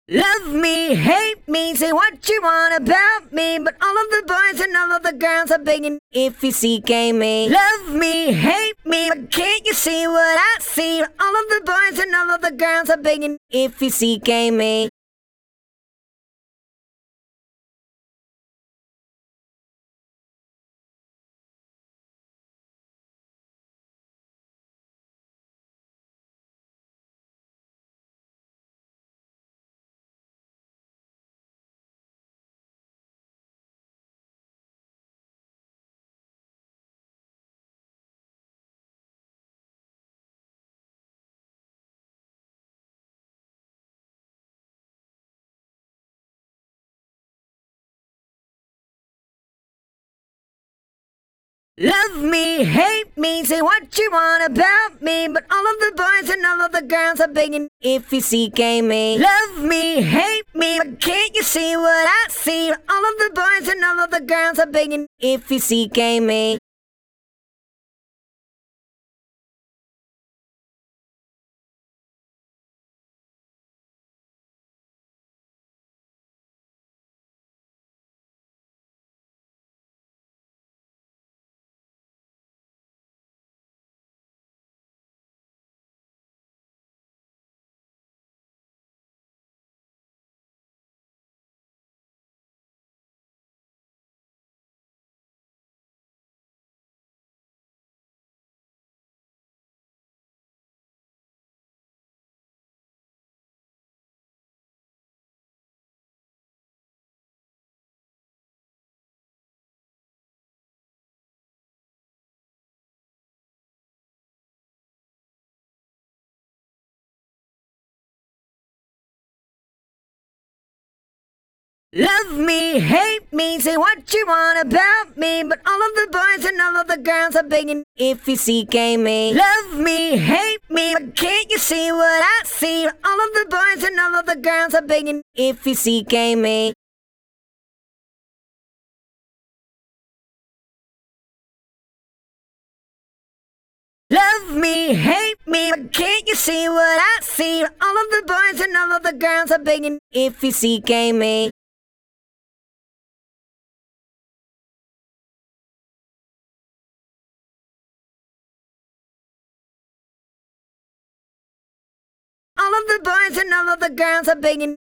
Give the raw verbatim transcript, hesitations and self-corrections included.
Love me, hate me, say what you want about me, but all of the boys and all of the girls are begging if you C K me. Love me, hate me, but can't you see what I see? All of the boys and all of the girls are begging if you C K me. Love me, hate me, say what you want about me, but all of the boys and all of the girls are begging if you C K me. Love me, hate me, but can't you see what I see? All of the boys and all of the girls are begging if you C K me. Love me, hate me, say what you want about me, but all of the boys and all of the girls are begging if you C K me. Love me, hate me, but can't you see what I see? All of the boys and all of the girls are begging if you C K me. Love me, hate me, but can't you see what I see? All of the boys and all of the girls are begging if you C K me. All of the boys and all of the girls are begging